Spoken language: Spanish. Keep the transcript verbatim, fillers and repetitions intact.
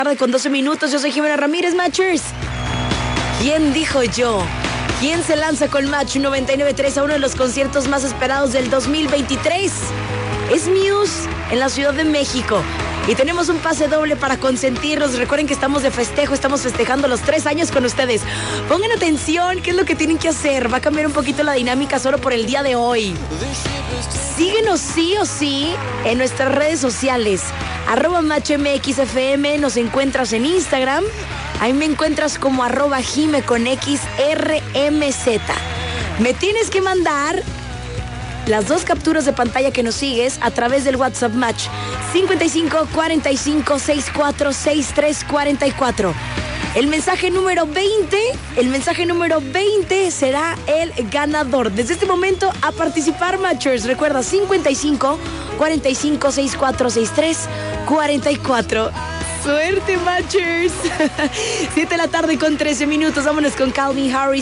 Tarde con doce minutos, yo soy Jimena Ramírez, Matchers. ¿Quién dijo yo? ¿Quién se lanza con Match noventa y nueve punto tres a uno de los conciertos más esperados del dos mil veintitrés? Es Muse en la Ciudad de México. Y tenemos un pase doble para consentirlos. Recuerden que estamos de festejo, estamos festejando los tres años con ustedes. Pongan atención, ¿qué es lo que tienen que hacer? Va a cambiar un poquito la dinámica solo por el día de hoy. Síguenos sí o sí en nuestras redes sociales. Arroba MatchMXFM, nos encuentras en Instagram. Ahí me encuentras como arroba Jime con X R M Z. Me tienes que mandar las dos capturas de pantalla que nos sigues a través del WhatsApp Match cincuenta y cinco, cuarenta y cinco, sesenta y cuatro, sesenta y tres, cuarenta y cuatro. El mensaje número veinte, el mensaje número veinte será el ganador. Desde este momento a participar, Matchers. Recuerda, cincuenta y cinco, cuarenta y cinco, sesenta y cuatro, sesenta y tres, cuarenta y cuatro. ¡Suerte, Matchers! siete de la tarde con trece minutos. Vámonos con Calvin Harris.